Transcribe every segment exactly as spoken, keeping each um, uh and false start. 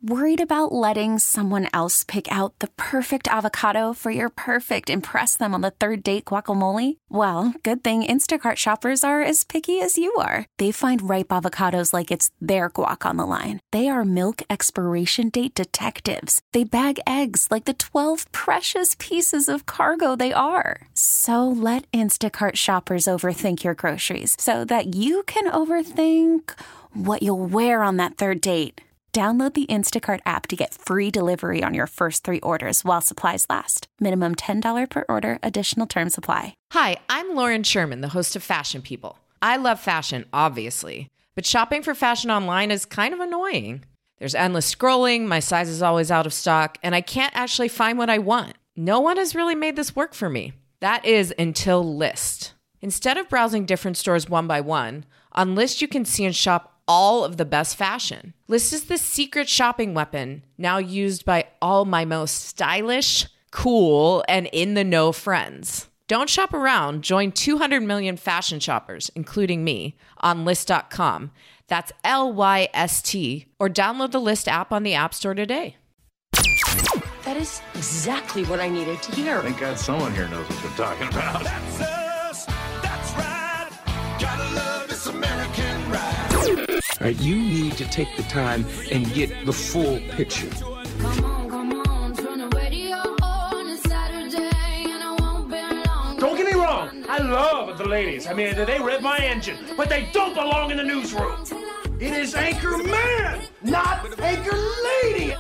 Worried about letting someone else pick out the perfect avocado for your perfect impress them on the third date guacamole? Well, good thing Instacart shoppers are as picky as you are. They find ripe avocados like it's their guac on the line. They are milk expiration date detectives. They bag eggs like the twelve precious pieces of cargo they are. So let Instacart shoppers overthink your groceries so that you can overthink what you'll wear on that third date. Download the Instacart app to get free delivery on your first three orders while supplies last. Minimum ten dollars per order. Additional terms apply. Hi, I'm Lauren Sherman, the host of Fashion People. I love fashion, obviously, but shopping for fashion online is kind of annoying. There's endless scrolling, my size is always out of stock, and I can't actually find what I want. No one has really made this work for me. That is until Lyst. Instead of browsing different stores one by one, on Lyst you can see and shop all of the best fashion. Lyst is the secret shopping weapon now used by all my most stylish, cool, and in-the-know friends. Don't shop around. Join two hundred million fashion shoppers, including me, on Lyst dot com. That's L Y S T. Or download the Lyst app on the App Store today. That is exactly what I needed to hear. Thank God someone here knows what they're talking about. That's us. That's right. Gotta love this American ride. All right, you need to take the time and get the full picture. Come on, come on, turn the radio on. It's Saturday and I won't be long. Don't get me wrong, I love the ladies. I mean, they rev my engine, but they don't belong in the newsroom. It is Anchor Man, not Anchor Lady.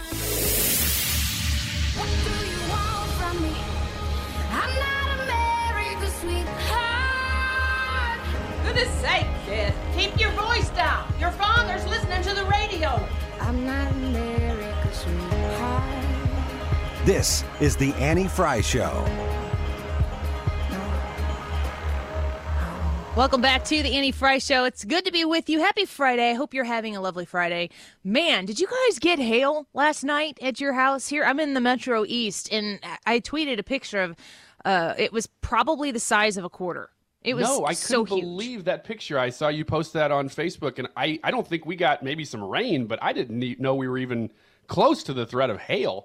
What do you want from me? I'm not America's sweetheart. Goodness sake, kid. Keep your voice down. Your father's listening to the radio. I'm not America's sweetheart. This is the Annie Fry Show. Welcome back to the Annie Fry Show. It's good to be with you. Happy Friday. I hope you're having a lovely Friday. Man, did you guys get hail last night at your house here? I'm in the Metro East, and I tweeted a picture of, uh, it was probably the size of a quarter. It was no, I so couldn't huge. believe that picture. I saw you post that on Facebook, and I, I don't think we got maybe some rain, but I didn't e- know we were even close to the threat of hail.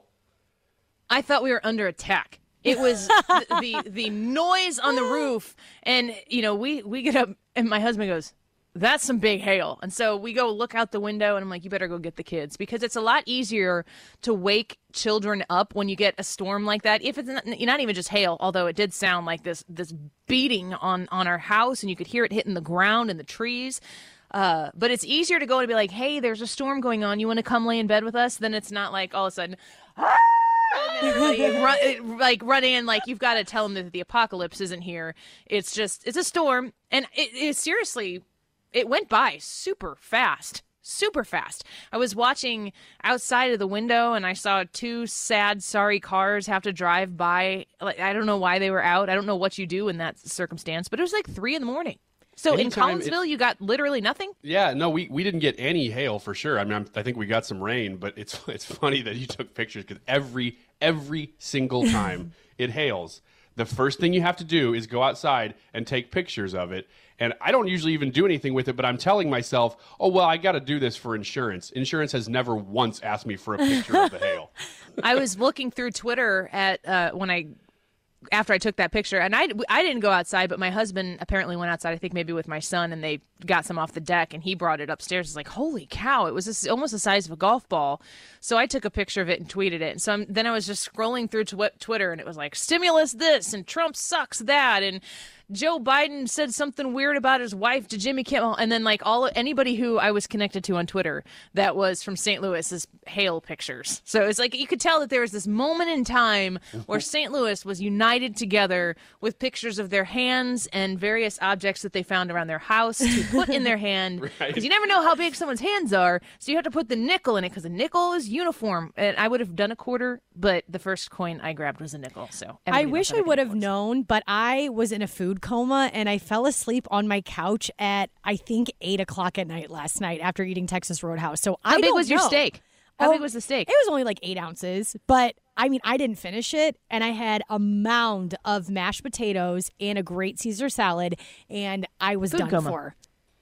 I thought we were under attack. It was the, the the noise on the roof, and you know we we get up, and my husband goes, "That's some big hail." And so we go look out the window, and I'm like, "You better go get the kids," because it's a lot easier to wake children up when you get a storm like that. If it's not, not even just hail, although it did sound like this this beating on on our house, and you could hear it hitting the ground and the trees. Uh, but it's easier to go and be like, "Hey, there's a storm going on. You want to come lay in bed with us?" Then it's not like all of a sudden. Ah! And then everybody run, like run in, like you've got to tell them that the apocalypse isn't here. It's just it's a storm, and it, it seriously, it went by super fast, super fast. I was watching outside of the window, and I saw two sad, sorry cars have to drive by. Like I don't know why they were out. I don't know what you do in that circumstance, but it was like three in the morning. So Anytime in Collinsville, it, you got literally nothing? Yeah, no, we, we didn't get any hail for sure. I mean, I'm, I think we got some rain, but it's it's funny that you took pictures because every every single time it hails, the first thing you have to do is go outside and take pictures of it. And I don't usually even do anything with it, but I'm telling myself, oh, well, I got to do this for insurance. Insurance has never once asked me for a picture of the hail. I was looking through Twitter at uh, when I after I took that picture, and I, I didn't go outside, but my husband apparently went outside, I think maybe with my son, and they got some off the deck, and he brought it upstairs. It's like, holy cow, it was this, almost the size of a golf ball. So I took a picture of it and tweeted it. And so I'm, then I was just scrolling through tw- Twitter, and it was like, stimulus this, and Trump sucks that, and Joe Biden said something weird about his wife to Jimmy Kimmel, and then like all anybody who I was connected to on Twitter that was from Saint Louis is hail pictures. So it's like you could tell that there was this moment in time where Saint Louis was united together with pictures of their hands and various objects that they found around their house to put in their hand, because right. You never know how big someone's hands are, so you have to put the nickel in it because the nickel is uniform. And I would have done a quarter, but the first coin I grabbed was a nickel. So I wish I would have known, but I was in a food coma and I fell asleep on my couch at I think eight o'clock at night last night after eating Texas Roadhouse. So how I big don't was know. your steak? How oh, big was the steak? It was only like eight ounces, but I mean, I didn't finish it, and I had a mound of mashed potatoes and a great Caesar salad, and I was food done coma. for.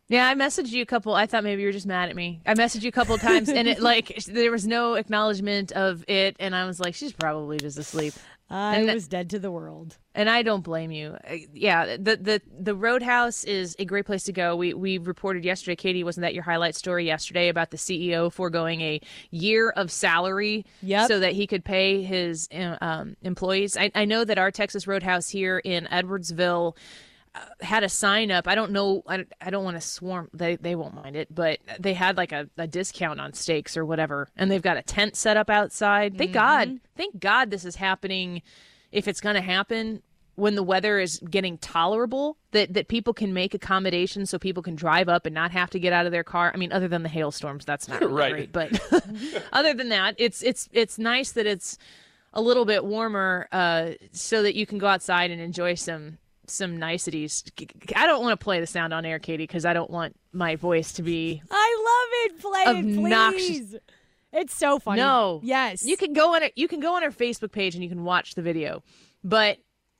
Yeah, I messaged you a couple. I thought maybe you were just mad at me. I messaged you a couple of times, and it like there was no acknowledgement of it, and I was like, she's probably just asleep. I and, was dead to the world. And I don't blame you. Yeah, the the the Roadhouse is a great place to go. We we reported yesterday, Katie, wasn't that your highlight story yesterday about the C E O foregoing a year of salary yep. so that he could pay his um, employees? I, I know that our Texas Roadhouse here in Edwardsville uh, had a sign up. I don't know. I, I don't want to swarm. They they won't mind it, but they had like a, a discount on steaks or whatever, and they've got a tent set up outside. Thank mm-hmm. God. Thank God this is happening. If it's going to happen when the weather is getting tolerable, that, that people can make accommodations so people can drive up and not have to get out of their car. I mean, other than the hailstorms, that's not really right. great. But other than that, it's it's it's nice that it's a little bit warmer uh, so that you can go outside and enjoy some some niceties. I don't want to play the sound on air, Katie, because I don't want my voice to be I love it. Play it, obnoxious. Please. It's so funny. No. Yes. You can go on it. You can go on our Facebook page and you can watch the video. But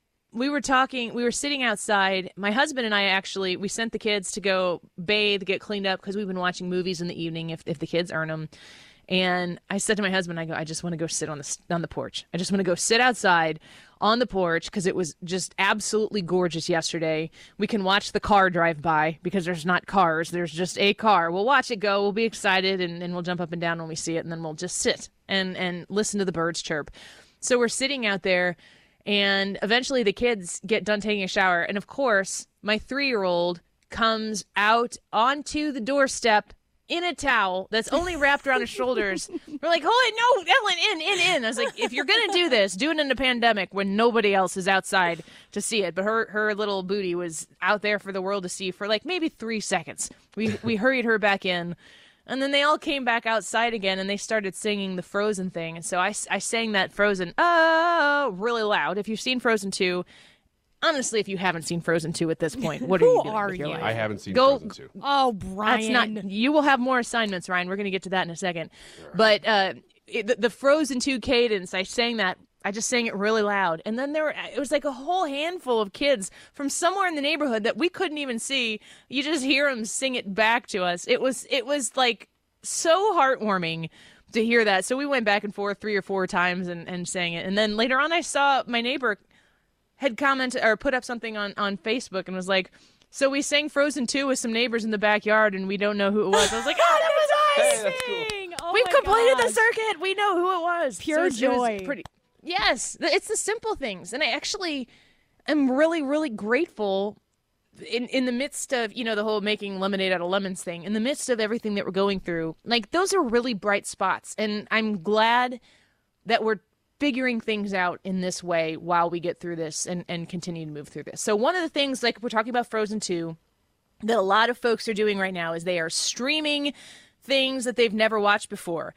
we were talking, we were sitting outside. My husband and I actually, we sent the kids to go bathe, get cleaned up, because we've been watching movies in the evening if if the kids earn them. And I said to my husband, I go, I just want to go sit on the on the porch. I just want to go sit outside on the porch because it was just absolutely gorgeous yesterday. We can watch the car drive by because there's not cars. There's just a car. We'll watch it go. We'll be excited, and, and we'll jump up and down when we see it, and then we'll just sit and, and listen to the birds chirp. So we're sitting out there, and eventually the kids get done taking a shower. And, of course, my three-year-old comes out onto the doorstep in a towel that's only wrapped around his shoulders. We're like, oh, no, Ellen, in, in, in. I was like, if you're going to do this, do it in a pandemic when nobody else is outside to see it. But her her little booty was out there for the world to see for like maybe three seconds. We we hurried her back in. And then they all came back outside again, and they started singing the Frozen thing. And so I, I sang that Frozen, oh, really loud. If you've seen Frozen two, honestly, if you haven't seen Frozen two at this point, what are you doing are with your you? life? I haven't seen Go, Frozen two. Oh, Brian. That's not. You will have more assignments, Ryan. We're going to get to that in a second. Sure. But uh, it, the, the Frozen two cadence, I sang that. I just sang it really loud. And then there were, it was like a whole handful of kids from somewhere in the neighborhood that we couldn't even see. You just hear them sing it back to us. It was, it was like so heartwarming to hear that. So we went back and forth three or four times and, and sang it. And then later on, I saw my neighbor had commented or put up something on, on Facebook and was like, so we sang Frozen two with some neighbors in the backyard and we don't know who it was. I was like, oh, that was us! Hey, that's cool. Oh We've my completed gosh. the circuit. We know who it was. Pure So it was joy. Pretty, yes, it's the simple things. And I actually am really, really grateful in, in the midst of, you know, the whole making lemonade out of lemons thing, in the midst of everything that we're going through. Like, those are really bright spots. And I'm glad that we're figuring things out in this way while we get through this and, and continue to move through this. So one of the things, like we're talking about Frozen two, that a lot of folks are doing right now is they are streaming things that they've never watched before.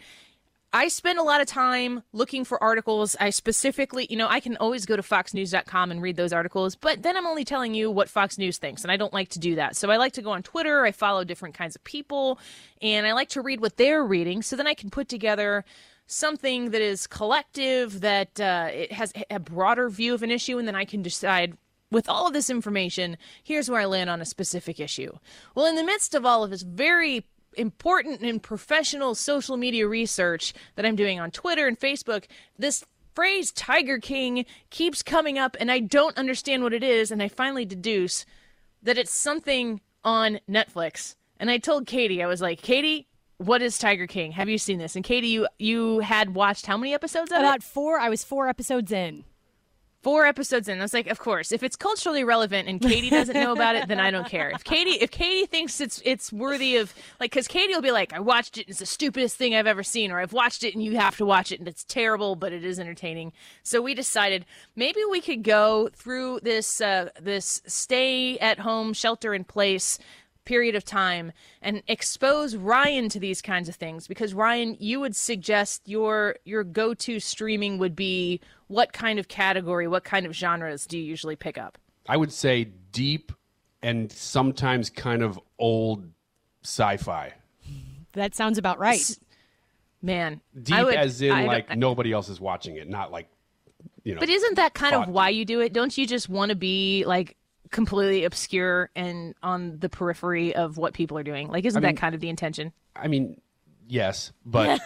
I spend a lot of time looking for articles. I specifically, you know, I can always go to fox news dot com and read those articles, but then I'm only telling you what Fox News thinks, and I don't like to do that. So I like to go on Twitter. I follow different kinds of people, and I like to read what they're reading so then I can put together something that is collective, that uh, it has a broader view of an issue, and then I can decide, with all of this information, here's where I land on a specific issue. Well, in the midst of all of this very important and professional social media research that I'm doing on Twitter and Facebook, this phrase Tiger King keeps coming up, and I don't understand what it is, and I finally deduce that it's something on Netflix. And I told Katie, I was like, Katie, what is Tiger King? Have you seen this? And Katie, you you had watched how many episodes of About it? four. I was four episodes in. Four episodes in. I was like, of course, if it's culturally relevant and Katie doesn't know about it, then I don't care. If Katie if Katie thinks it's it's worthy of, like, because Katie will be like, I watched it and it's the stupidest thing I've ever seen, or I've watched it and you have to watch it and it's terrible, but it is entertaining. So we decided maybe we could go through this uh, this stay at home, shelter in place period of time and expose Ryan to these kinds of things, because Ryan, you would suggest your your go-to streaming would be what kind of category, what kind of genres do you usually pick up? I would say deep and sometimes kind of old sci-fi. That sounds about right. Man, deep I would, as in I like I, nobody else is watching it, not like, you know. But isn't that kind thought. of why you do it? Don't you just want to be like completely obscure and on the periphery of what people are doing? Like, isn't I mean, that kind of the intention? I mean, yes, but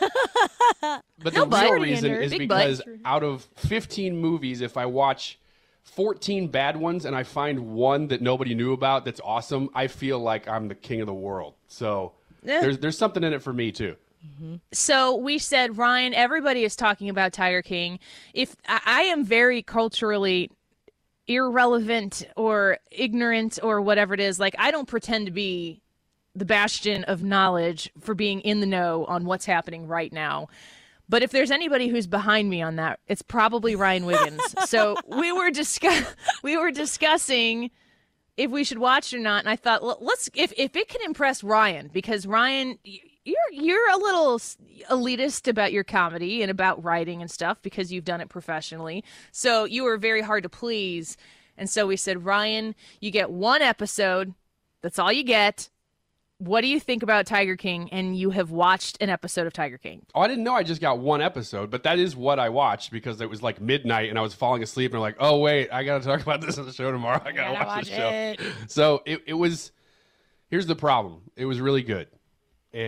but the No, but- real reason is Big because butt. out of fifteen movies, if I watch fourteen bad ones and I find one that nobody knew about that's awesome, I feel like I'm the king of the world. So Eh. there's there's something in it for me too. So we said, Ryan, everybody is talking about Tiger King. If I, I am very culturally irrelevant or ignorant or whatever it is, like I don't pretend to be the bastion of knowledge for being in the know on what's happening right now. But if there's anybody who's behind me on that, it's probably Ryan Wiggins. So we were discuss we were discussing if we should watch it or not, and I thought, well, let's if if it can impress Ryan, because Ryan, you're you're a little elitist about your comedy and about writing and stuff because you've done it professionally. So you were very hard to please, and so we said, Ryan, you get one episode. That's all you get. What do you think about Tiger King? And you have watched an episode of Tiger King. Oh, I didn't know I just got one episode, but that is what I watched because it was like midnight and I was falling asleep and I'm like, oh wait, I got to talk about this on the show tomorrow. I got to watch, watch the show. it. So it, it was, here's the problem. It was really good. And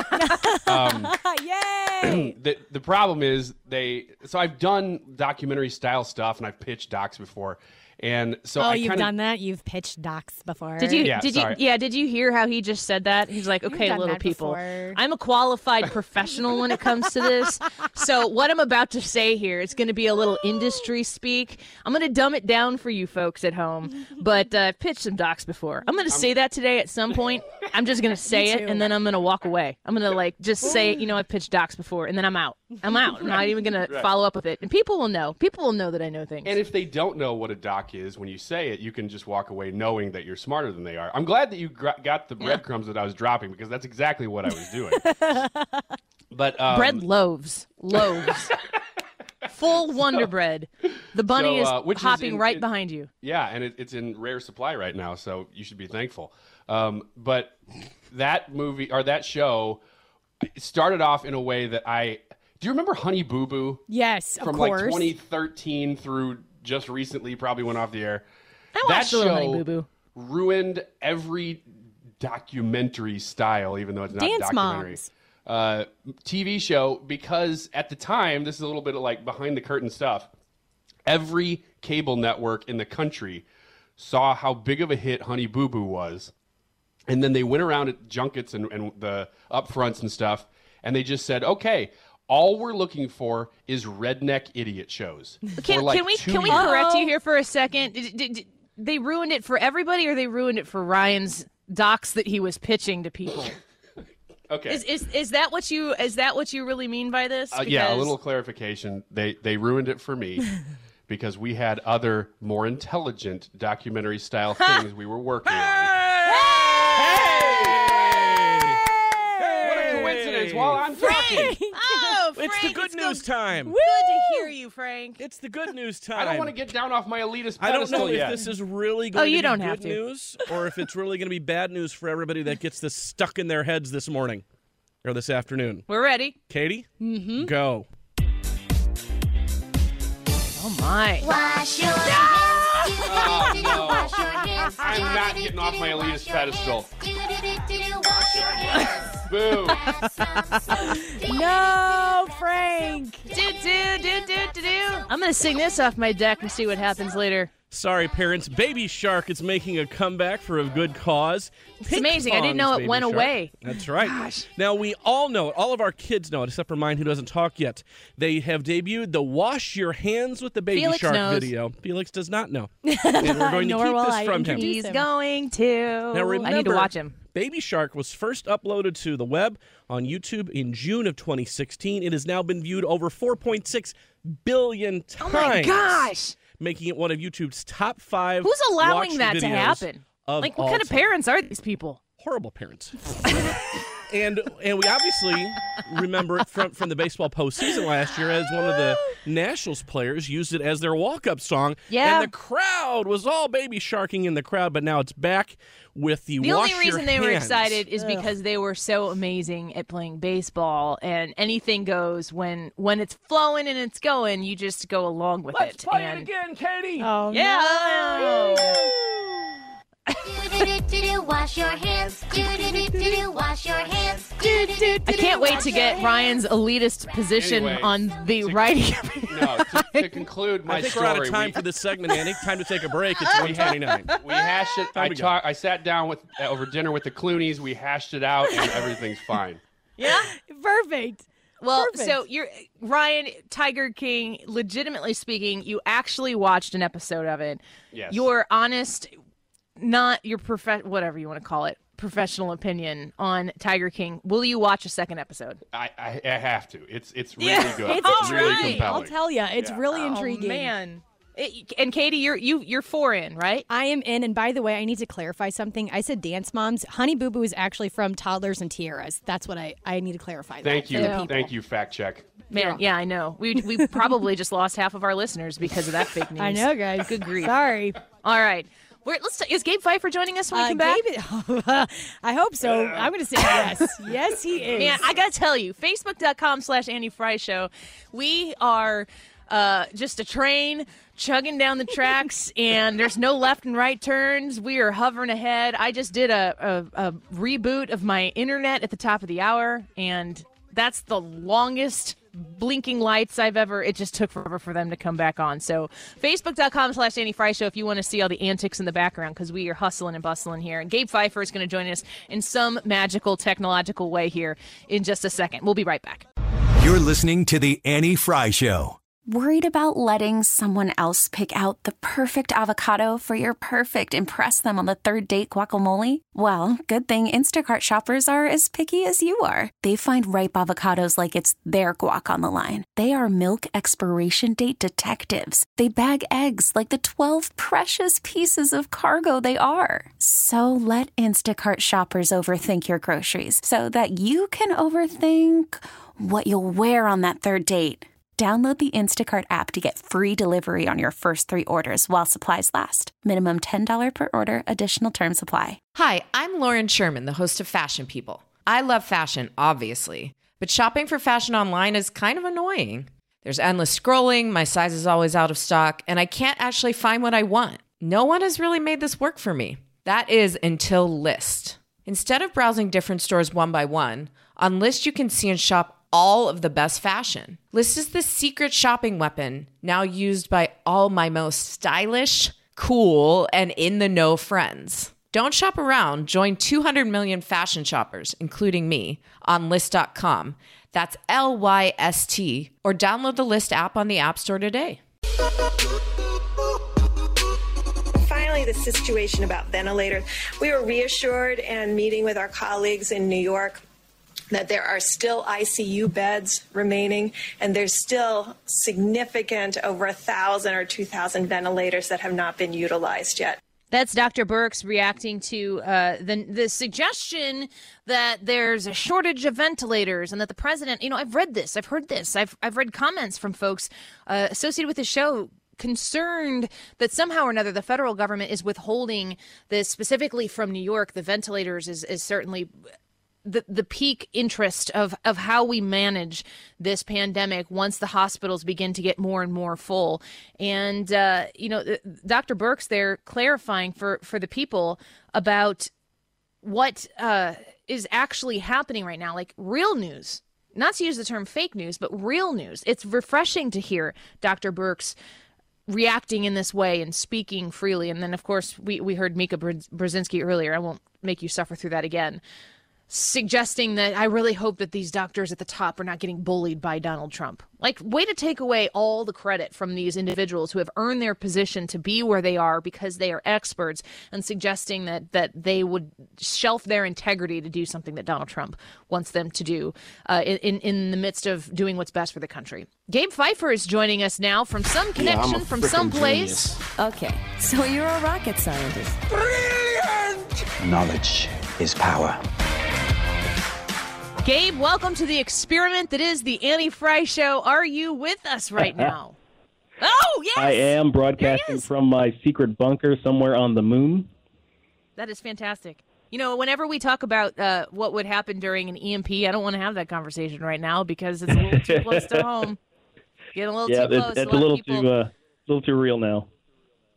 um, Yay! the, the problem is they, so I've done documentary style stuff and I've pitched docs before. And so oh, I you've kinda, done that? You've pitched docs before. Did you? Yeah, did sorry. you? Yeah. Did you hear how he just said that? He's like, okay, done little that people, before. I'm a qualified professional when it comes to this. So what I'm about to say here, it's going to be a little industry speak. I'm going to dumb it down for you folks at home. But uh, I've pitched some docs before. I'm going to say that today at some point. I'm just going to say it, and then I'm going to walk away. I'm going to like just say, you know, I've pitched docs before, and then I'm out. I'm out. I'm not even going to Right. follow up with it, and people will know. People will know that I know things. And if they don't know what a doc is, when you say it, you can just walk away knowing that you're smarter than they are. I'm glad that you gr- got the breadcrumbs that I was dropping because that's exactly what I was doing. But um, Bread loaves. Loaves. Full Wonder Bread. The bunny so, uh, is which is hopping in- right in- behind you. Yeah, and it, it's in rare supply right now, so you should be thankful. Um, but that movie or that show it started off in a way that I. Do you remember Honey Boo Boo? Yes, of From course. like twenty thirteen through just recently, probably went off the air. I that watched a little Honey show Boo Boo. ruined every documentary style, even though it's not Dance documentary. Moms. Uh, T V show because at the time, this is a little bit of like behind the curtain stuff. Every cable network in the country saw how big of a hit Honey Boo Boo was, and then they went around at junkets and, and the upfronts and stuff, and they just said, "Okay, all we're looking for is redneck idiot shows." Can, for like can we two can we years. correct you here for a second? Did, did, did they ruined it for everybody, or they ruined it for Ryan's docs that he was pitching to people? Okay. Is, is is that what you is that what you really mean by this? Uh, yeah, a Because- little clarification. They they ruined it for me because we had other more intelligent documentary style things we were working on. What a coincidence! While I'm talking, Oh, Frank, It's the good news time. Good to hear you, Frank. It's the good news time. I don't want to get down off my elitist pedestal I don't know yet. if this is really going Oh, you to be don't good have to. news or if it's really going to be bad news for everybody that gets this stuck in their heads this morning or this afternoon. We're ready. Katie, mm-hmm. Go. Oh my! Wash your Oh, no. Wash your hands. I'm not getting off my elitist pedestal. Do-do-do-do-do. Wash your hands. Boo! No, Frank. Do do do do do do. I'm gonna sing this off my deck and see what happens later. Sorry, parents. Baby Shark is making a comeback for a good cause. It's Pink amazing. I didn't know Pond's it Baby went Shark. away. That's right. Gosh. Now, we all know it. All of our kids know it, except for mine who doesn't talk yet. They have debuted the Wash Your Hands with the Baby Felix Shark knows. video. Felix does not know. And we're going to Nor keep will this I from him. introduce He's him. going to. Now, remember, I need to watch him. Baby Shark was first uploaded to the web on YouTube in June of twenty sixteen. It has now been viewed over four point six billion times. Oh my gosh! Making it one of YouTube's top five. Who's allowing watched that to videos happen? of Like, what all kind of time. parents are these people? Horrible parents. And and we obviously remember it from, from the baseball postseason last year as one of the Nationals players used it as their walk-up song. Yeah. And the crowd was all Baby Sharking in the crowd, but now it's back with the, The Wash only Your reason they were Hands. excited is because they were so amazing at playing baseball, and anything goes when when it's flowing and it's going. You just go along with Let's it. play and it again, Katie. Oh, Yeah. no. Do-do-do-do, wash your hands. Do-do-do-do, wash your hands. Do-do-do-do, I can't wait wash to your get hands. Ryan's elitist position Anyway, on the writing. No, to, to conclude my I think story, we're out of time we, for this segment, Annie. Time to take a break. It's one twenty-nine. we hashed it. I we go. talk, I sat down with uh, over dinner with the Clooneys. We hashed it out, and everything's fine. Yeah. Perfect. Well, Perfect. so you're Ryan, Tiger King, legitimately speaking, you actually watched an episode of it. Yes. Your honest, not your prof- whatever you want to call it, professional opinion on Tiger King. Will you watch a second episode? I, I, I have to. It's it's really Yeah. good. It's It's really intriguing. compelling. I'll tell you, it's Yeah. really Oh, intriguing. man. It, and Katie, you're you you're four in, right? I am in, and by the way, I need to clarify something. I said dance moms. Honey Boo Boo is actually from Toddlers and Tiaras. That's what I, I need to clarify. that Thank for you, the people. thank you. Fact check. Man, yeah, I know. We we probably just lost half of our listeners because of that fake news. I know, guys. Good grief. Sorry. All right. We're, let's. Is Gabe Pfeiffer joining us when we Uh, come back? Gabe- I hope so. I'm going to say yes. Yes, he is. Man, I gotta tell you, Facebook.com slash Annie Fry Show. We are uh, just a train chugging down the tracks, and there's no left and right turns. We are hovering ahead. I just did a, a, a reboot of my internet at the top of the hour, and that's the longest blinking lights I've ever. It just took forever for them to come back on. So Facebook.com slash Annie Fry Show if you want to see all the antics in the background, because we are hustling and bustling here. And Gabe Pfeiffer is going to join us in some magical technological way here in just a second. We'll be right back. You're listening to The Annie Fry Show. Worried about letting someone else pick out the perfect avocado for your perfect impress them on the third date guacamole? Well, good thing Instacart shoppers are as picky as you are. They find ripe avocados like it's their guac on the line. They are milk expiration date detectives. They bag eggs like the twelve precious pieces of cargo they are. So let Instacart shoppers overthink your groceries so that you can overthink what you'll wear on that third date. Download the Instacart app to get free delivery on your first three orders while supplies last. Minimum ten dollars per order. Additional terms apply. Hi, I'm Lauren Sherman, the host of Fashion People. I love fashion, obviously, but shopping for fashion online is kind of annoying. There's endless scrolling, my size is always out of stock, and I can't actually find what I want. No one has really made this work for me. That is until Lyst. Instead of browsing different stores one by one, on Lyst you can see and shop all of the best fashion. Lyst is the secret shopping weapon now used by all my most stylish, cool, and in-the-know friends. Don't shop around. Join two hundred million fashion shoppers, including me, on Lyst dot com. That's L Y S T. Or download the Lyst app on the App Store today. Finally, the situation about ventilators. We were reassured and meeting with our colleagues in New York that there are still I C U beds remaining, and there's still significant, over a thousand or two thousand ventilators that have not been utilized yet. That's Doctor Birx reacting to uh, the the suggestion that there's a shortage of ventilators and that the president, you know, I've read this, I've heard this, I've I've read comments from folks uh, associated with the show concerned that somehow or another the federal government is withholding this specifically from New York. The ventilators is, is certainly the the peak interest of, of how we manage this pandemic once the hospitals begin to get more and more full. And, uh, you know, Doctor Birx there clarifying for, for the people about what uh, is actually happening right now, like real news. Not to use the term fake news, but real news. It's refreshing to hear Doctor Birx reacting in this way and speaking freely. And then, of course, we, we heard Mika Brzezinski earlier. I won't make you suffer through that again. Suggesting that I really hope that these doctors at the top are not getting bullied by Donald Trump. Like, way to take away all the credit from these individuals who have earned their position to be where they are because they are experts, and suggesting that that they would shelf their integrity to do something that Donald Trump wants them to do uh, in, in the midst of doing what's best for the country. Gabe Pfeiffer is joining us now from some connection, Yeah, I'm a from frickin' some place. genius. Okay, so you're a rocket scientist. Brilliant! Knowledge is power. Gabe, welcome to the experiment that is the Annie Fry Show. Are you with us right now? Oh, yes! I am broadcasting from my secret bunker somewhere on the moon. That is fantastic. You know, whenever we talk about uh, what would happen during an E M P, I don't want to have that conversation right now because it's a little too close to home. Getting a little yeah, too close. it's, it's a, a little people... too uh, a little too real now.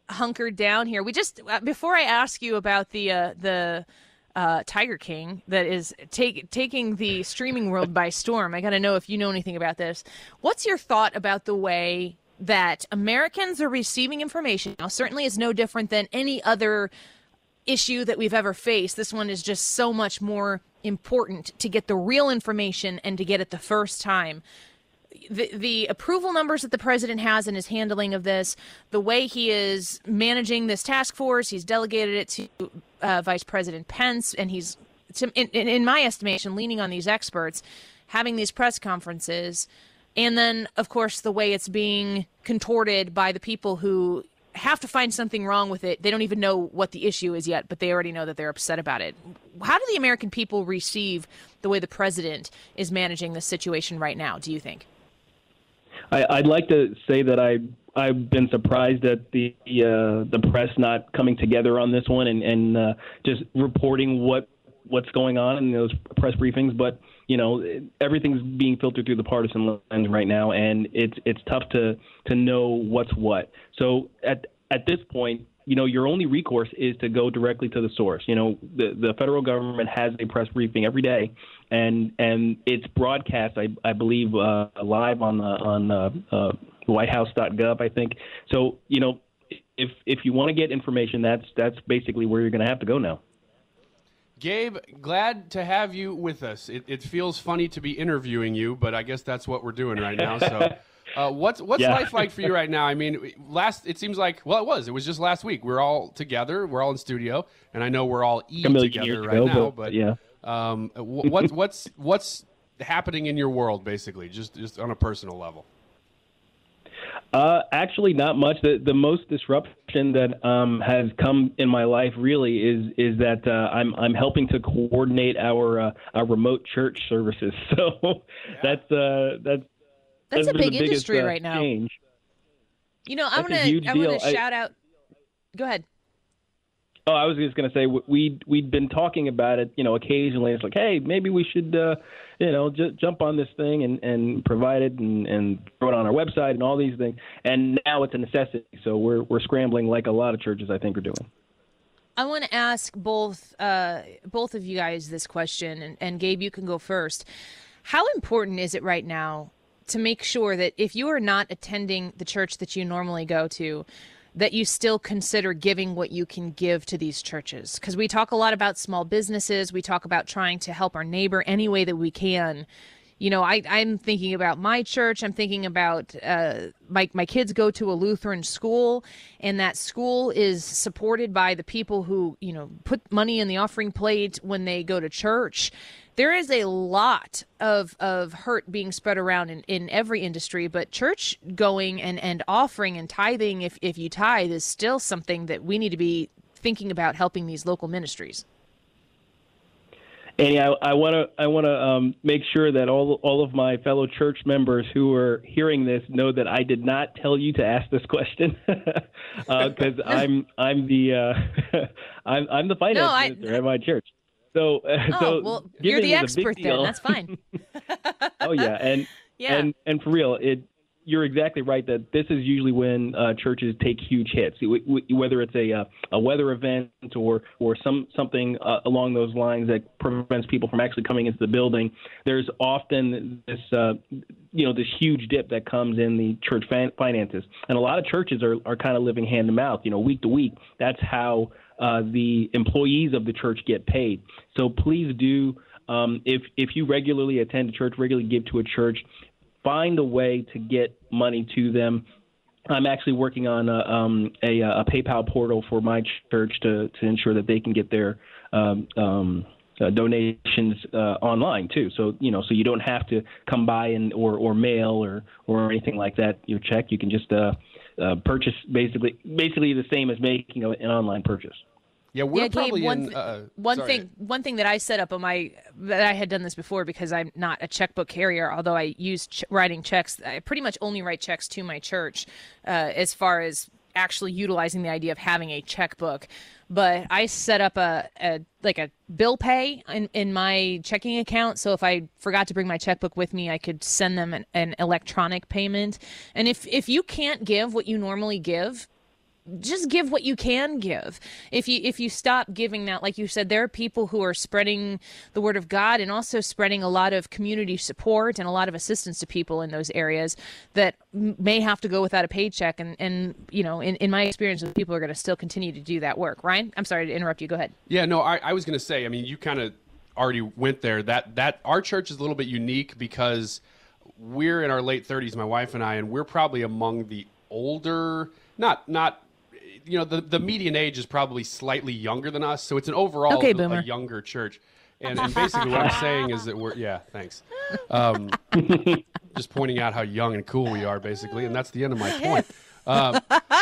hunkered down here. We just uh, before I ask you about the uh, the uh, Tiger King that is take, taking the streaming world by storm, I got to know if you know anything about this. What's your thought about the way that Americans are receiving information? Now, certainly it's no different than any other issue that we've ever faced. This one is just so much more important to get the real information and to get it the first time. The, the approval numbers that the president has in his handling of this, the way he is managing this task force, he's delegated it to uh, Vice President Pence, and he's, in, in, in my estimation, leaning on these experts, having these press conferences, and then, of course, the way it's being contorted by the people who have to find something wrong with it. They don't even know what the issue is yet, but they already know that they're upset about it. How do the American people receive the way the president is managing this situation right now, do you think? I, I'd like to say that I I've been surprised at the uh, the press not coming together on this one and and uh, just reporting what what's going on in those press briefings. But you know, everything's being filtered through the partisan lens right now, and it's it's tough to to know what's what. So at at this point, you know, your only recourse is to go directly to the source. You know, the the federal government has a press briefing every day, and and it's broadcast, I, I believe, uh, live on the on uh, uh, white house dot gov, I think. So, you know, if if you want to get information, that's that's basically where you're going to have to go now. Gabe, glad to have you with us. It, it feels funny to be interviewing you, but I guess that's what we're doing right now. So. Uh, what's what's yeah. life like for you right now? I mean, last it seems like well, it was it was just last week. We're all together. We're all in studio, and I know we're all E together right ago, now. But, but yeah, um, what what's what's happening in your world, basically, just just on a personal level? Uh, actually, not much. The the most disruption that um, has come in my life really is is that uh, I'm I'm helping to coordinate our uh, our remote church services. So yeah. that's uh, that's. That's, That's a big biggest, industry uh, right now. Change. You know, I'm That's gonna I'm deal. gonna shout I, out. Go ahead. Oh, I was just gonna say we we'd been talking about it. You know, occasionally it's like, hey, maybe we should, uh, you know, j- jump on this thing and, and provide it and, and throw it on our website and all these things. And now it's a necessity. So we're we're scrambling like a lot of churches, I think, are doing. I want to ask both uh, both of you guys this question, and, and Gabe, you can go first. How important is it right now to make sure that if you are not attending the church that you normally go to, that you still consider giving what you can give to these churches? Because we talk a lot about small businesses. We talk about trying to help our neighbor any way that we can. You know, I, I'm thinking about my church. I'm thinking about uh, my, my kids go to a Lutheran school, and that school is supported by the people who, you know, put money in the offering plate when they go to church. There is a lot of of hurt being spread around in, in every industry, but church going and, and offering and tithing, if, if you tithe, is still something that we need to be thinking about helping these local ministries. Annie, I, I want to I want to um, make sure that all all of my fellow church members who are hearing this know that I did not tell you to ask this question because uh, I'm I'm the uh, I'm I'm the finance no, I, minister at my church. So, uh, oh, so well, you're the expert then. That's fine. oh yeah, and yeah, and and for real, it. You're exactly right that this is usually when uh, churches take huge hits, whether it's a uh, a weather event or or some something uh, along those lines that prevents people from actually coming into the building. There's often this uh, you know this huge dip that comes in the church fin- finances, and a lot of churches are are kind of living hand to mouth, you know, week to week. That's how uh, the employees of the church get paid. So please do, um, if if you regularly attend a church, regularly give to a church, find a way to get money to them. I'm actually working on a, um, a, a PayPal portal for my church to, to ensure that they can get their um, um, uh, donations uh, online too. So you know, so you don't have to come by and or, or mail or, or anything like that. Your check, you can just uh, uh, purchase basically basically the same as making an online purchase. Yeah, we're yeah, probably Gabe, one, in. Uh, one sorry. thing, one thing that I set up on my that I had done this before because I'm not a checkbook carrier. Although I use ch- writing checks, I pretty much only write checks to my church. Uh, as far as actually utilizing the idea of having a checkbook, but I set up a, a like a bill pay in, in my checking account. So if I forgot to bring my checkbook with me, I could send them an, an electronic payment. And if if you can't give what you normally give, just give what you can give. If you if you stop giving that, like you said, there are people who are spreading the word of God and also spreading a lot of community support and a lot of assistance to people in those areas that m- may have to go without a paycheck. And, and you know, in, in my experience, people are going to still continue to do that work. Ryan, I'm sorry to interrupt you. Go ahead. Yeah, no, I, I was going to say, I mean, you kind of already went there. That that our church is a little bit unique because we're in our late thirties, my wife and I, and we're probably among the older, not not. You know, the, the median age is probably slightly younger than us, so it's an overall okay, a younger church. And, and basically what I'm saying is that we're, yeah, thanks. Um, just pointing out how young and cool we are, basically, and that's the end of my point. Um,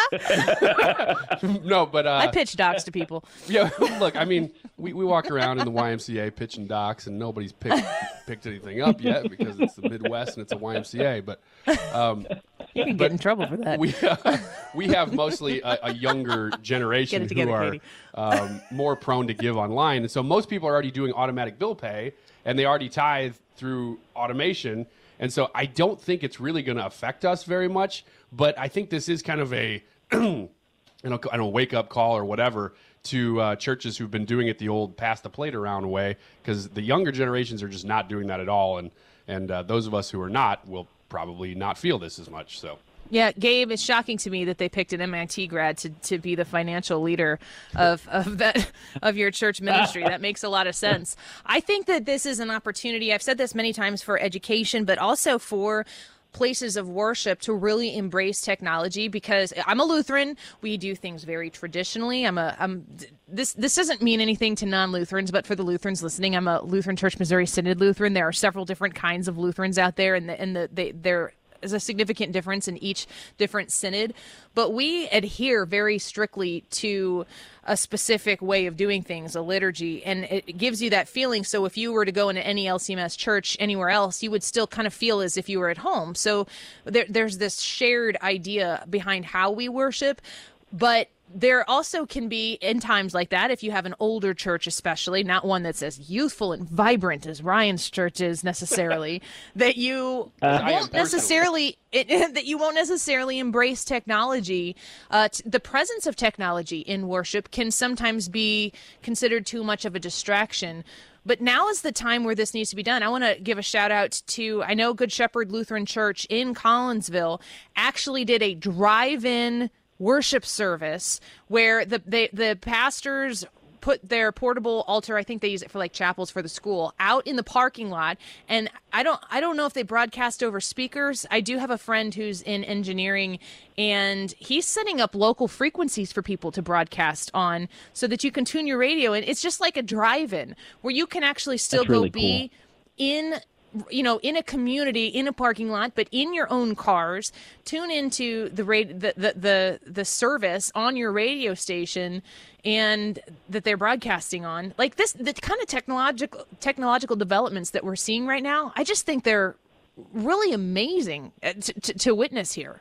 no, but... Uh, I pitch docs to people. Yeah, look, I mean, we, we walk around in the Y M C A pitching docs, and nobody's picked picked anything up yet because it's the Midwest and it's a Y M C A, but... Um, you can get in trouble for that. We, uh, we have mostly a, a younger generation who together, are um, more prone to give online. And so most people are already doing automatic bill pay, and they already tithe through automation. And so I don't think it's really going to affect us very much. But I think this is kind of a, you know, I don't know, wake-up call or whatever to uh, churches who've been doing it the old pass the plate around way, because the younger generations are just not doing that at all. And, and uh, those of us who are not will probably not feel this as much. So. Yeah, Gabe, it's shocking to me that they picked an M I T grad to, to be the financial leader of, of that of your church ministry. That makes a lot of sense. I think that this is an opportunity. I've said this many times for education, but also for places of worship to really embrace technology, because I'm a Lutheran. We do things very traditionally. I'm a I'm this this doesn't mean anything to non-Lutherans, but for the Lutherans listening, I'm a Lutheran Church Missouri Synod Lutheran. There are several different kinds of Lutherans out there, and the, and the, they they're is a significant difference in each different synod, but we adhere very strictly to a specific way of doing things, a liturgy, and it gives you that feeling. So if you were to go into any L C M S church anywhere else, you would still kind of feel as if you were at home. So there, there's this shared idea behind how we worship, but there also can be, in times like that, if you have an older church especially, not one that's as youthful and vibrant as Ryan's church is necessarily, that you Uh, won't necessarily it, that you won't necessarily embrace technology. Uh, t- the presence of technology in worship can sometimes be considered too much of a distraction. But now is the time where this needs to be done. I want to give a shout out to, I know Good Shepherd Lutheran Church in Collinsville actually did a drive-in worship service where the they, the pastors put their portable altar, I think they use it for like chapels for the school, out in the parking lot. And I don't I don't know if they broadcast over speakers. I do have a friend who's in engineering, and he's setting up local frequencies for people to broadcast on so that you can tune your radio. And it's just like a drive-in where you can actually still That's really go be cool. in you know, in a community, in a parking lot, but in your own cars, tune into the rate, the, the, the, the service on your radio station and that they're broadcasting on. Like this, the kind of technological, technological developments that we're seeing right now, I just think they're really amazing to, to, to witness here.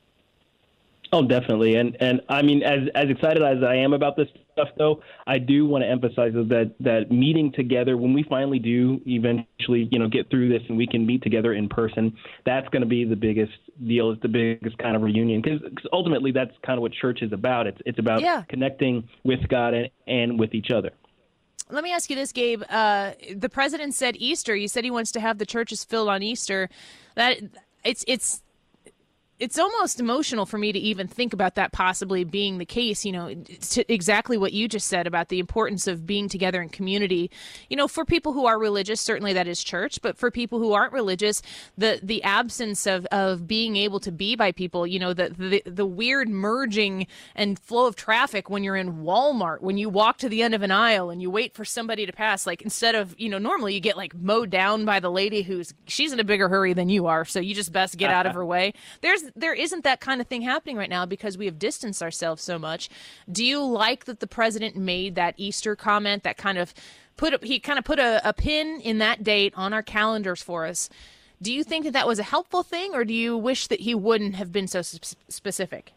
Oh, definitely. And and I mean, as as excited as I am about this stuff, though, I do want to emphasize that that meeting together, when we finally do eventually, you know, get through this and we can meet together in person, that's going to be the biggest deal. It's the biggest kind of reunion, because ultimately that's kind of what church is about. It's it's about yeah. connecting with God and, and with each other. Let me ask you this, Gabe. Uh, the president said Easter. You said he wants to have the churches filled on Easter. That it's it's. It's almost emotional for me to even think about that possibly being the case, you know, to exactly what you just said about the importance of being together in community. You know, for people who are religious, certainly that is church, but for people who aren't religious, the the absence of, of being able to be by people, you know, the, the the weird merging and flow of traffic when you're in Walmart, when you walk to the end of an aisle and you wait for somebody to pass, like instead of, you know, normally you get like mowed down by the lady who's, she's in a bigger hurry than you are, so you just best get out of her way. There's There isn't that kind of thing happening right now because we have distanced ourselves so much. Do you like that the president made that Easter comment, that kind of put a, he kind of put a, a pin in that date on our calendars for us? Do you think that that was a helpful thing, or do you wish that he wouldn't have been so sp- specific?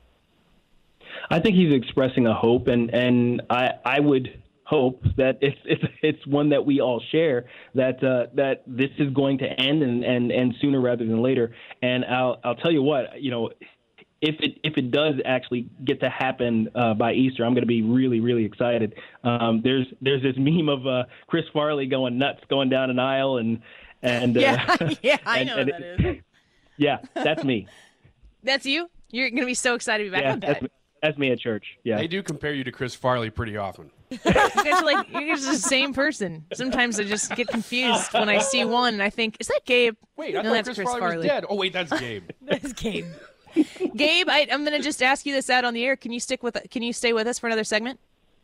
I think he's expressing a hope, and, and I I would hope that it's it's it's one that we all share, that uh, that this is going to end and, and, and sooner rather than later. And I'll I'll tell you what, you know, if it if it does actually get to happen uh, by Easter, I'm going to be really really excited. Um, there's there's this meme of uh, Chris Farley going nuts, going down an aisle, and and uh, yeah, yeah, I and, know and what that it, is. Yeah, that's me. That's you. You're going to be so excited to be back. Yeah, I bet. that's me. That's me at church. Yeah, They do compare you to Chris Farley pretty often. You guys are like you're just the same person. Sometimes I just get confused when I see one and I think, is that Gabe? Wait, I no, thought that's Chris, Chris Farley, was dead. Oh, wait, that's Gabe. That's Gabe. Gabe, I, I'm going to just ask you this out on the air. Can you stick with? Can you stay with us for another segment?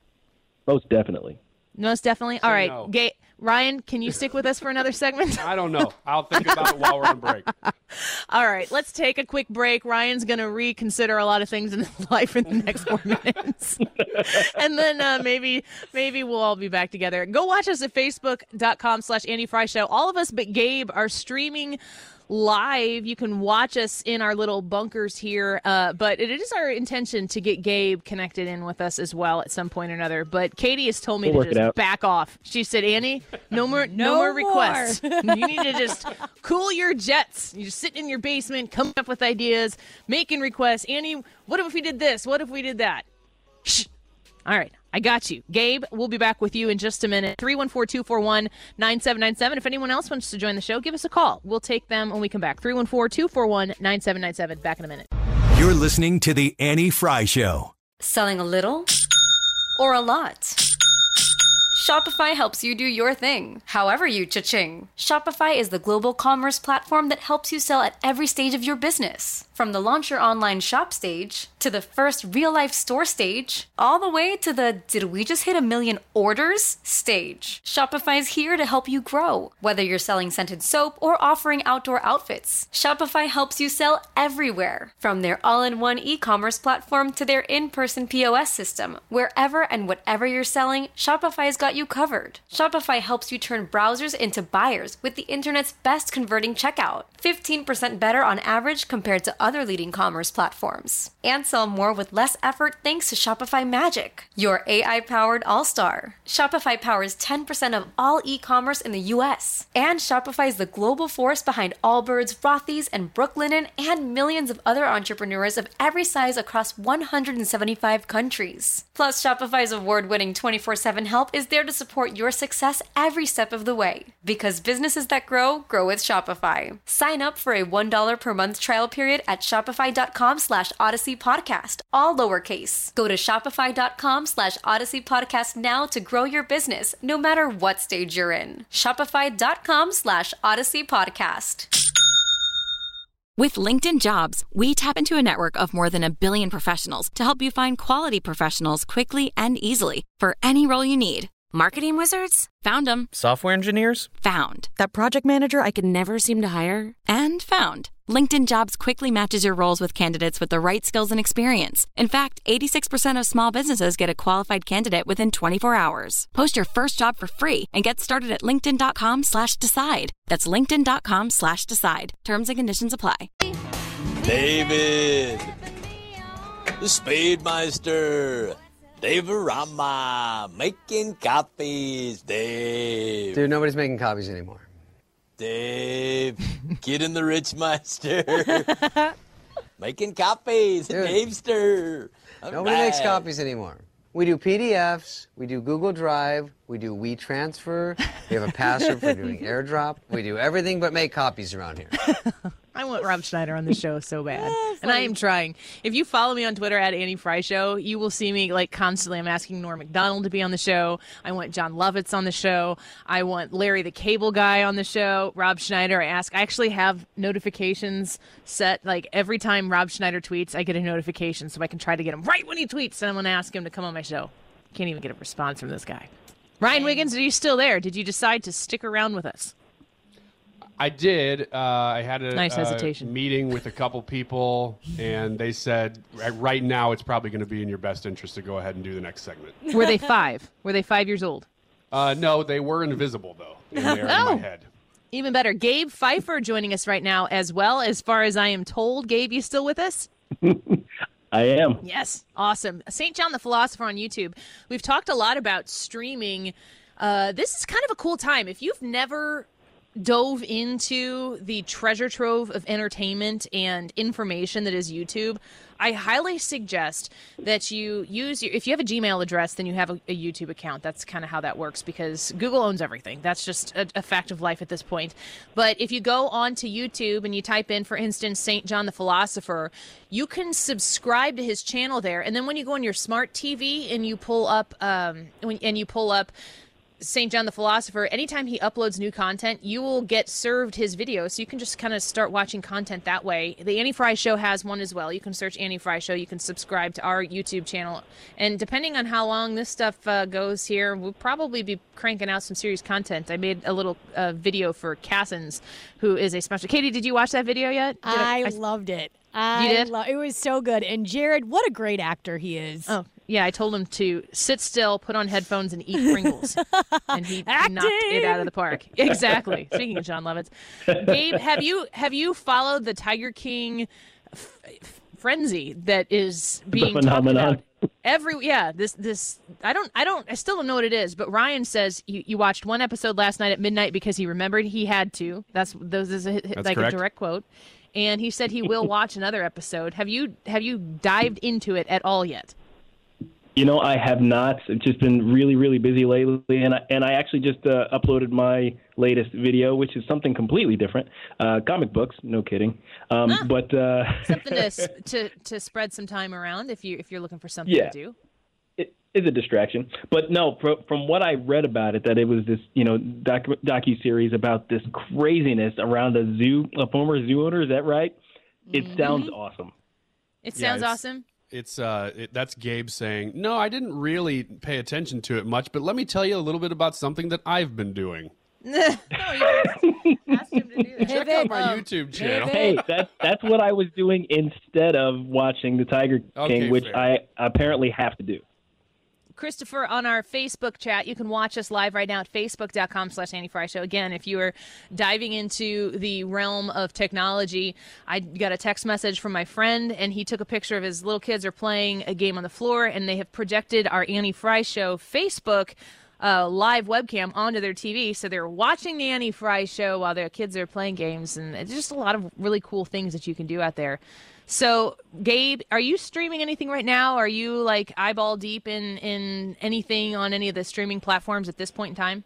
most definitely. Most definitely. All Say right, no. Gabe. Ryan, can you stick with us for another segment? I don't know. I'll think about it while we're on break. All right, let's take a quick break. Ryan's going to reconsider a lot of things in his life in the next four minutes. And then uh, maybe maybe we'll all be back together. Go watch us at facebook.com slash Andy Fry Show. All of us but Gabe are streaming live. You can watch us in our little bunkers here, uh, but it is our intention to get Gabe connected in with us as well at some point or another. But Katie has told me We'll to work it just out. back off. She said, Annie, no more, no, No more more. requests. You need to just cool your jets. You're just sitting in your basement, coming up with ideas, making requests. Annie, what if we did this? What if we did that? Shh. All right, I got you. Gabe, we'll be back with you in just a minute. three one four, two four one, nine seven nine seven. If anyone else wants to join the show, give us a call. We'll take them when we come back. three one four, two four one, nine seven nine seven. Back in a minute. You're listening to The Annie Fry Show. Selling a little or a lot? Shopify helps you do your thing, however you cha-ching. Shopify is the global commerce platform that helps you sell at every stage of your business. From the launch your online shop stage, to the first real-life store stage, all the way to the did we just hit a million orders stage. Shopify's here to help you grow. Whether you're selling scented soap or offering outdoor outfits, Shopify helps you sell everywhere. From their all-in-one e-commerce platform to their in-person P O S system, wherever and whatever you're selling, Shopify's got you covered. Shopify helps you turn browsers into buyers with the internet's best converting checkout. fifteen percent better on average compared to other leading commerce platforms. And sell more with less effort thanks to Shopify Magic, your A I-powered all-star. Shopify powers ten percent of all e-commerce in the U S. And Shopify is the global force behind Allbirds, Rothy's, and Brooklinen, and millions of other entrepreneurs of every size across one hundred seventy-five countries. Plus, Shopify's award-winning twenty-four seven help is there to support your success every step of the way. Because businesses that grow, grow with Shopify. Sign up for a one dollar per month trial period at shopify.com slash Odyssey Podcast, all lowercase. Go to shopify.com slash Odyssey Podcast now to grow your business, no matter what stage you're in. Shopify.com slash Odyssey Podcast. With LinkedIn Jobs, we tap into a network of more than a billion professionals to help you find quality professionals quickly and easily for any role you need. Marketing wizards? Found them. Software engineers? Found. That project manager I could never seem to hire? And found. LinkedIn Jobs quickly matches your roles with candidates with the right skills and experience. In fact, eighty-six percent of small businesses get a qualified candidate within twenty-four hours. Post your first job for free and get started at linkedin.com slash decide. That's linkedin.com slash decide. Terms and conditions apply. David, the Speedmeister, Dave Rama, making copies, Dave. Dude, nobody's making copies anymore. Dave, get in the Richmeister. Making copies, Dude. Davester. All Nobody right. makes copies anymore. We do P D Fs, we do Google Drive, we do WeTransfer, we have a password for doing AirDrop. We do everything but make copies around here. I want Rob Schneider on the show so bad. And I am trying. If you follow me on Twitter at Annie Fry Show, you will see me like constantly. I'm asking Norm Macdonald to be on the show. I want John Lovitz on the show. I want Larry the Cable Guy on the show. Rob Schneider, I ask. I actually have notifications set. Like every time Rob Schneider tweets, I get a notification so I can try to get him right when he tweets. And I'm going to ask him to come on my show. Can't even get a response from this guy. Ryan Wiggins, are you still there? Did you decide to stick around with us? I did. Uh, I had a Nice uh, hesitation. meeting with a couple people, and they said right- right now it's probably going to be in your best interest to go ahead and do the next segment. Were they five? Were they five years old? Uh, no, they were invisible, though. And they're in Oh. my head. Even better. Gabe Pfeiffer joining us right now as well, as far as I am told. Gabe, you still with us? I am. Yes. Awesome. Saint John the Philosopher on YouTube. We've talked a lot about streaming. Uh, this is kind of a cool time. If you've never dove into the treasure trove of entertainment and information that is YouTube, I highly suggest that you use your, if you have a Gmail address, then you have a, a YouTube account. That's kind of how that works because Google owns everything. That's just a, a fact of life at this point. But if you go onto YouTube and you type in, for instance, Saint John the Philosopher, you can subscribe to his channel there. And then when you go on your smart T V and you pull up, um, when, and you pull up Saint John the Philosopher, anytime he uploads new content, you will get served his video. So you can just kind of start watching content that way. The Annie Fry Show has one as well. You can search Annie Fry Show. You can subscribe to our YouTube channel. And depending on how long this stuff uh, goes here, we'll probably be cranking out some serious content. I made a little uh, video for Cassins, who is a special. Katie, did you watch that video yet? Did I, I, I loved it. I you did? Lo- it was so good. And Jared, what a great actor he is. Oh. Yeah, I told him to sit still, put on headphones, and eat Pringles. And he Acting! knocked it out of the park. Exactly. Speaking of John Lovitz. Gabe, have you have you followed the Tiger King f- f- frenzy that is being The talked phenomenon. about? Every yeah, this this I don't I don't I still don't know what it is, but Ryan says you, you watched one episode last night at midnight because he remembered he had to. That's those is a, That's like correct. a direct quote. And he said he will watch another episode. Have you have you dived into it at all yet? You know, I have not. It's just been really, really busy lately, and I, and I actually just uh, uploaded my latest video, which is something completely different. Uh, comic books, no kidding. Um, Ah. but uh, Something to s- to to spread some time around if you if you're looking for something Yeah. to do. it is a distraction. But no, fro- from what I read about it, that it was this, you know, doc- docu-series about this craziness around a zoo, a former zoo owner. Is that right? It sounds awesome. It Yeah, sounds it's- awesome. It's uh, it, that's Gabe saying, "No, I didn't really pay attention to it much, but let me tell you a little bit about something that I've been doing." no, you asked him to do that. Check out my YouTube channel. Hey, that's that's what I was doing instead of watching the Tiger King, Okay, which fair. I apparently have to do. Christopher, on our Facebook chat, you can watch us live right now at facebook.com slash Annie Fry Show. Again, if you are diving into the realm of technology, I got a text message from my friend, and he took a picture of his little kids are playing a game on the floor, and they have projected our Annie Fry Show Facebook uh, live webcam onto their T V. So they're watching the Annie Fry Show while their kids are playing games, and it's just a lot of really cool things that you can do out there. So, Gabe, are you streaming anything right now? Are you like eyeball deep in, in anything on any of the streaming platforms at this point in time?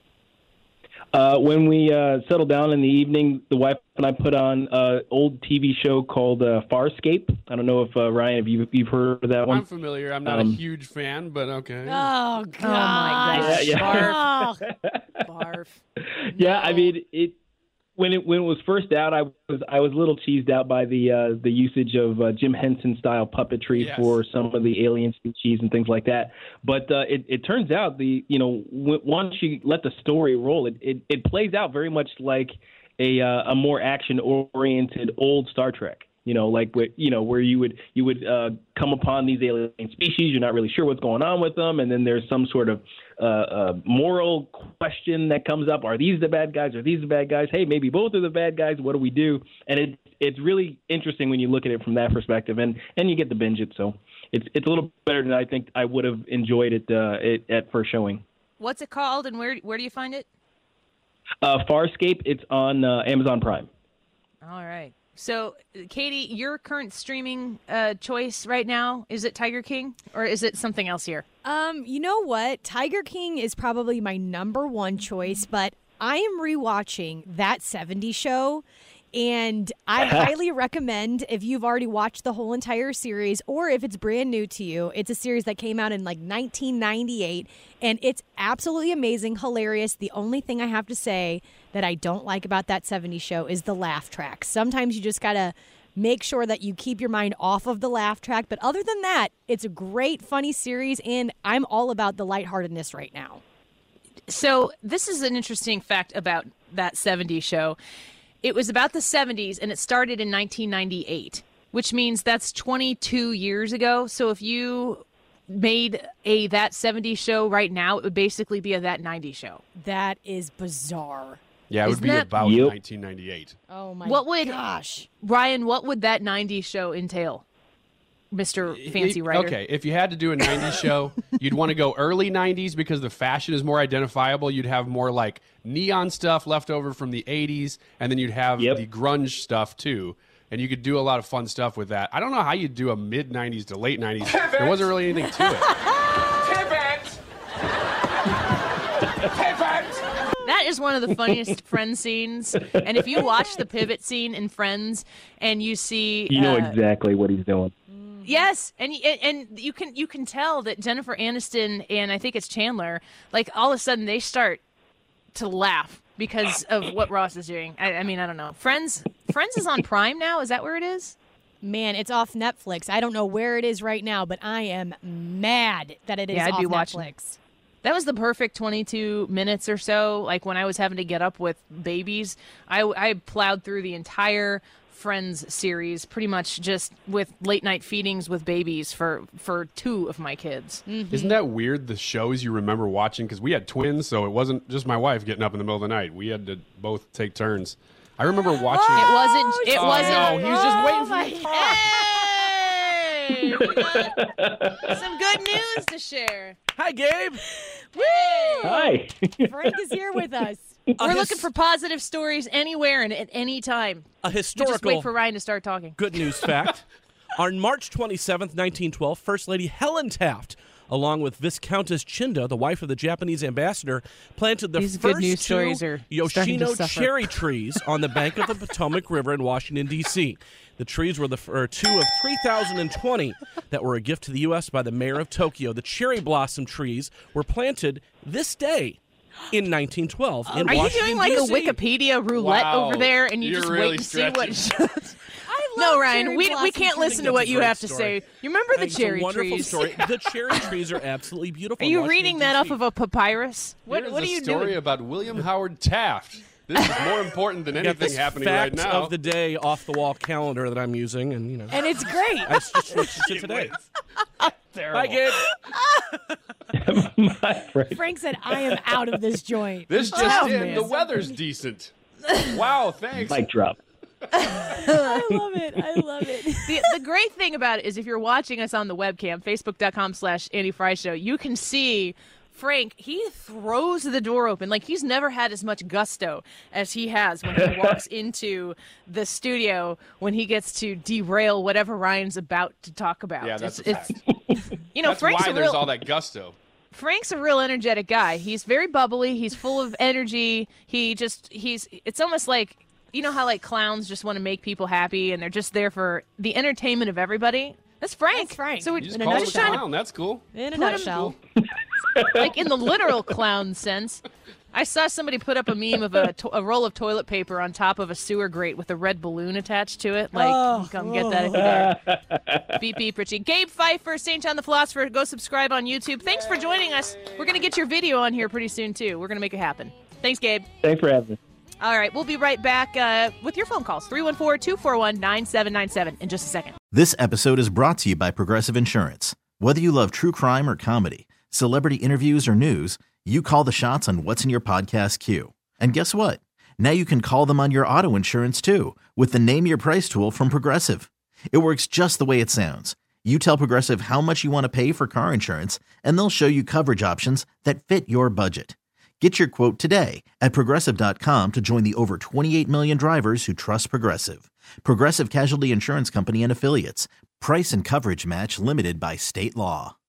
Uh, when we uh, settle down in the evening, the wife and I put on an old T V show called uh, Farscape. I don't know if, uh, Ryan, if you've, you've heard of that one. I'm familiar. I'm not Um, a huge fan, but okay. Oh, God. gosh. Yeah, yeah. Barf. Barf. Yeah, I mean, it when it when it was first out, I was I was a little cheesed out by the uh, the usage of uh, Jim Henson style puppetry Yes. for some of the alien species and things like that. But uh, it it turns out the you know w- once you let the story roll, it it, it plays out very much like a uh, a more action oriented old Star Trek. You know, like where, you know where you would you would uh, come upon these alien species, you're not really sure what's going on with them, and then there's some sort of uh, uh, moral question that comes up: Are these the bad guys? Are these the bad guys? Hey, maybe both are the bad guys. What do we do? And it it's really interesting when you look at it from that perspective, and, and you get to binge it. So it's it's a little better than I think I would have enjoyed it, uh, it at first showing. What's it called, and where where do you find it? Uh, Farscape. It's on uh, Amazon Prime. All right. So, Katie, your current streaming uh, choice right now, is it Tiger King or is it something else here? Um, you know what? Tiger King is probably my number one choice, but I am rewatching That seventies Show, and I highly recommend if you've already watched the whole entire series or if it's brand new to you. It's a series that came out in like nineteen ninety-eight, and it's absolutely amazing, hilarious. The only thing I have to say that I don't like about That seventies Show is the laugh track. Sometimes you just got to make sure that you keep your mind off of the laugh track. But other than that, it's a great, funny series, and I'm all about the lightheartedness right now. So this is an interesting fact about That seventies Show. It was about the seventies, and it started in nineteen ninety-eight, which means that's twenty-two years ago. So if you made a That seventies Show right now, it would basically be a That nineties Show. That is bizarre. Yeah, it would Isn't be that- about Yep. nineteen ninety-eight. Oh my What would gosh. Ryan? What would That nineties Show entail? Mister Fancy Writer. Okay, if you had to do a nineties show, you'd want to go early nineties because the fashion is more identifiable. You'd have more like neon stuff left over from the eighties, and then you'd have Yep. the grunge stuff too. And you could do a lot of fun stuff with that. I don't know how you'd do a mid nineties to late nineties. There wasn't really anything to it. Pivot! Pivot! That is one of the funniest Friends scenes. And if you watch the pivot scene in Friends and you see, You know uh, exactly what he's doing. yes, and y- and you can you can tell that Jennifer Aniston and I think it's Chandler, like all of a sudden they start to laugh because of what Ross is doing. I, I mean, I don't know. Friends, Friends is on Prime now. Is that where it is? Man, it's off Netflix. I don't know where it is right now, but I am mad that it is Yeah, I'd off be Netflix. watching. That was the perfect twenty-two minutes or so. Like when I was having to get up with babies, I, I plowed through the entire Friends series pretty much just with late night feedings with babies for, for two of my kids. Isn't that weird, the shows you remember watching? Because we had twins, so it wasn't just my wife getting up in the middle of the night. We had to both take turns. I remember watching It wasn't. It Oh, wasn't. no, he was just waiting for my me to talk. Hey, we got some good news to share. Hi, Gabe. Woo! Hi. Frank is here with us. We're his- looking for positive stories anywhere and at any time. A You just historical wait for Ryan to start talking. good news fact. On March twenty-seventh, nineteen twelve, First Lady Helen Taft, along with Viscountess Chinda, the wife of the Japanese ambassador, planted the These good first news two stories are starting to Yoshino suffer. cherry trees on the bank of the Potomac River in Washington, D C The trees were the f- or two of three thousand twenty that were a gift to the U S by the mayor of Tokyo. The cherry blossom trees were planted this day in nineteen twelve in Are you Washington, doing like D a C Wikipedia roulette Wow. over there, and you You're just really wait to see what? stretching. No, Ryan, cherry we we blossom can't trees. listen to what you Great have to story. say. You remember the It's cherry a wonderful trees? story. The cherry trees are absolutely beautiful. Are in you Washington, reading that D C off of a papyrus? What Here's what are a you story doing? about William Howard Taft. This is more important than I got anything this happening fact right now. of the day off the wall calendar that I'm using, and you know, And it's great. I just switched to today. Hi, Gabe. My friend. Frank said, I am out of this joint. This just Oh, in, man. the weather's decent. Wow, thanks. Mic drop. I love it. I love it. The, the great thing about it is if you're watching us on the webcam, facebook.com slash Andy Fry Show, you can see Frank, he throws the door open. Like he's never had as much gusto as he has when he walks into the studio when he gets to derail whatever Ryan's about to talk about. Yeah, that's it's, a it's fact. you know, That's Frank's why a there's real, all that gusto. Frank's a real energetic guy. He's very bubbly. He's full of energy. He just he's it's almost like you know how like clowns just want to make people happy and they're just there for the entertainment of everybody. That's Frank. That's Frank. So we You just in a call him a nutshell, clown. That's cool. In a Put 'em- nutshell. like in the literal clown sense. I saw somebody put up a meme of a, to- a roll of toilet paper on top of a sewer grate with a red balloon attached to it. Like, Oh. come get that if you're there. Beep, beep, Richie. Gabe Pfeiffer, Saint John the Philosopher. Go subscribe on YouTube. Thanks for joining us. We're going to get your video on here pretty soon, too. We're going to make it happen. Thanks, Gabe. Thanks for having me. All right, we'll be right back uh, with your phone calls. three one four, two four one, nine seven nine seven in just a second. This episode is brought to you by Progressive Insurance. Whether you love true crime or comedy, celebrity interviews or news, you call the shots on what's in your podcast queue. And guess what? Now you can call them on your auto insurance too with the Name Your Price tool from Progressive. It works just the way it sounds. You tell Progressive how much you want to pay for car insurance, and they'll show you coverage options that fit your budget. Get your quote today at Progressive dot com to join the over twenty-eight million drivers who trust Progressive. Progressive Casualty Insurance Company and Affiliates. Price and coverage match limited by state law.